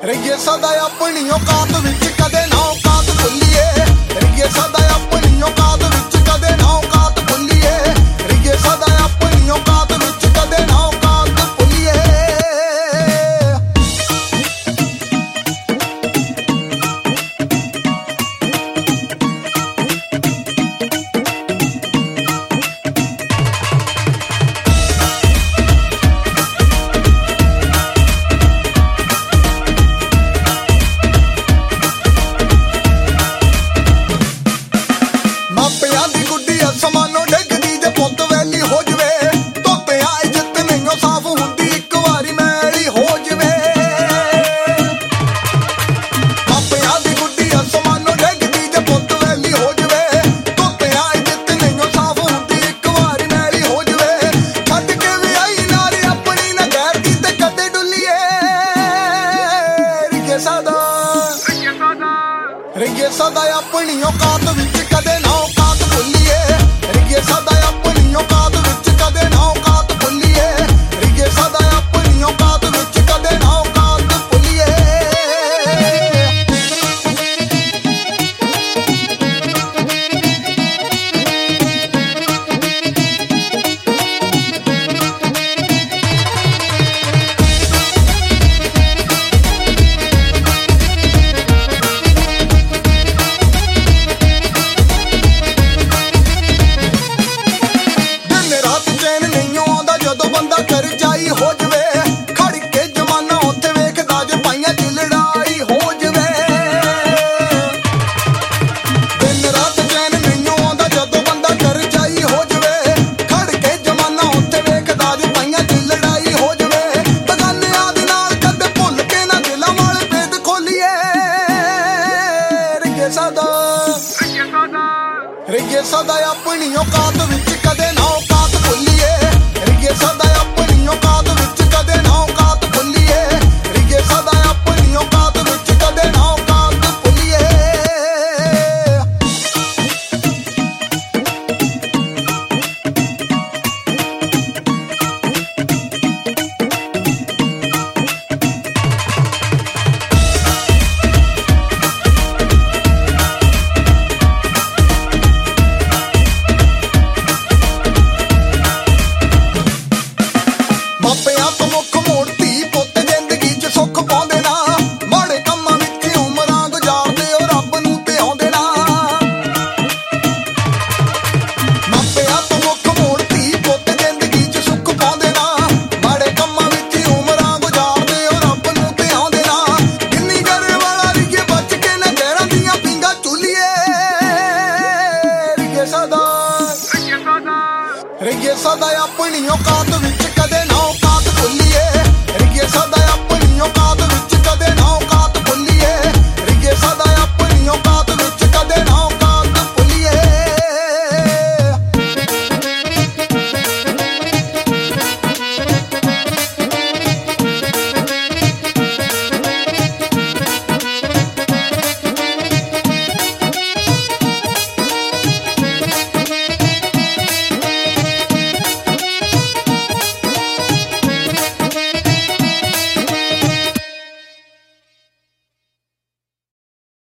ਰਹੀਏ ਸਦਾ ਆਪਣੀ ਔਕਾਤ ਵਿੱਚ ਕਦੇ ਨਾ ਔਕਾਤ ਭੁੱਲੀਏ ਰਹੀਏ ਸਦਾ ਆਪਣੀ ਔਕਾਤ ਵਿੱਚ ਕਦੇ ਨਾ ਔਕਾਤ ਭੁੱਲੀਏ ਰਹੀਏ ਸਦਾ ਆਪਣੀ ਔਕਾਤ ਵਿੱਚ ਕਦੇ ਨਾ ਔਕਾਤ ਭੁੱਲੀਏ ਮਾਪਿਆਂ ਦੀ ਗੁੱਡੀ ਅਸਮਾਨੋਂ ਡਿੱਗਦੀ ਜੇ ਪੁੱਤ ਵੈਲੀ ਹੋ ਜਵੇ ਧੋਤਿਆਂ ਇੱਜ਼ਤ ਨਹੀਂ ਸਾਫ਼ ਹੁੰਦੀ ਇੱਕ ਵਾਰੀ ਮੈਲੀ ਹੋ ਜਵੇ ਮਾਪਿਆਂ ਦੀ ਗੁੱਡੀ ਅਸਮਾਨੋਂ ਡਿੱਗਦੀ ਜੇ ਪੁੱਤ ਵੈਲੀ ਹੋ ਜਵੇ ਧੋਤਿਆਂ ਇੱਜ਼ਤ ਨਹੀਂ ਸਾਫ਼ ਹੁੰਦੀ ਇੱਕ ਵਾਰੀ ਮੈਲੀ ਹੋ ਜਵੇ ਛੱਡ ਕੇ ਵੀ ਆਈ ਨਾਰੀ ਆਪਣੀ ਨਾ ਗੈਰ ਦੀ ਤੇ ਕਦੇ ਡੁੱਲੀਏ ਰਹੀਏ ਸਦਾ ਆਪਣੀ ਔਕਾਤ ਵਿੱਚ ਕਦੇ ਨਾ ਔਕਾਤ ਭੁੱਲੀਏ ਰਹੀਏ ਸਦਾ ਆਪਣੀ ਔਕਾਤ ਵਿੱਚ ਕਦੇ ਨਾ ਔਕਾਤ ਭੁੱਲੀਏ ਰਹੀਏ ਸਦਾ ਆਪਣੀ ਔਕਾਤ ਵਿੱਚ ਕਦੇ ਨਾ ਔਕਾਤ ਭੁੱਲੀਏ ਜਦੋਂ ਬੰਦਾ ਕਰ ਜਾਈ ਹੋ ਜਵੇ ਖੜ ਕੇ ਜਮਾਨਾ ਉੱਥੇ ਵੇਖਦਾ ਜੇ ਪਾਈਆਂ ਚ ਲੜਾਈ ਹੋ ਜਵੇ ਦਿਨ ਰਾਤ ਚੈਨ ਨਹੀਂ ਆਉਂਦਾ ਜਦੋਂ ਬੰਦਾ ਕਰ ਜਾਈ ਹੋ ਜਵੇ ਖੜ ਕੇ ਜਮਾਨਾ ਉੱਥੇ ਵੇਖਦਾ ਜੇ ਪਾਈਆਂ ਚ ਲੜਾਈ ਹੋ ਜਵੇ ਬਗਾਨਿਆਂ ਦੇ ਨਾਲ ਕਦੇ ਭੁੱਲ ਕੇ ਨਾ ਦਿਲਾਂ ਵਾਲੇ ਭੇਦ ਖੋਲੀਏ ਰਹੀਏ ਸਦਾ ਆਪਣੀ ਔਕਾਤ ਵਿੱਚ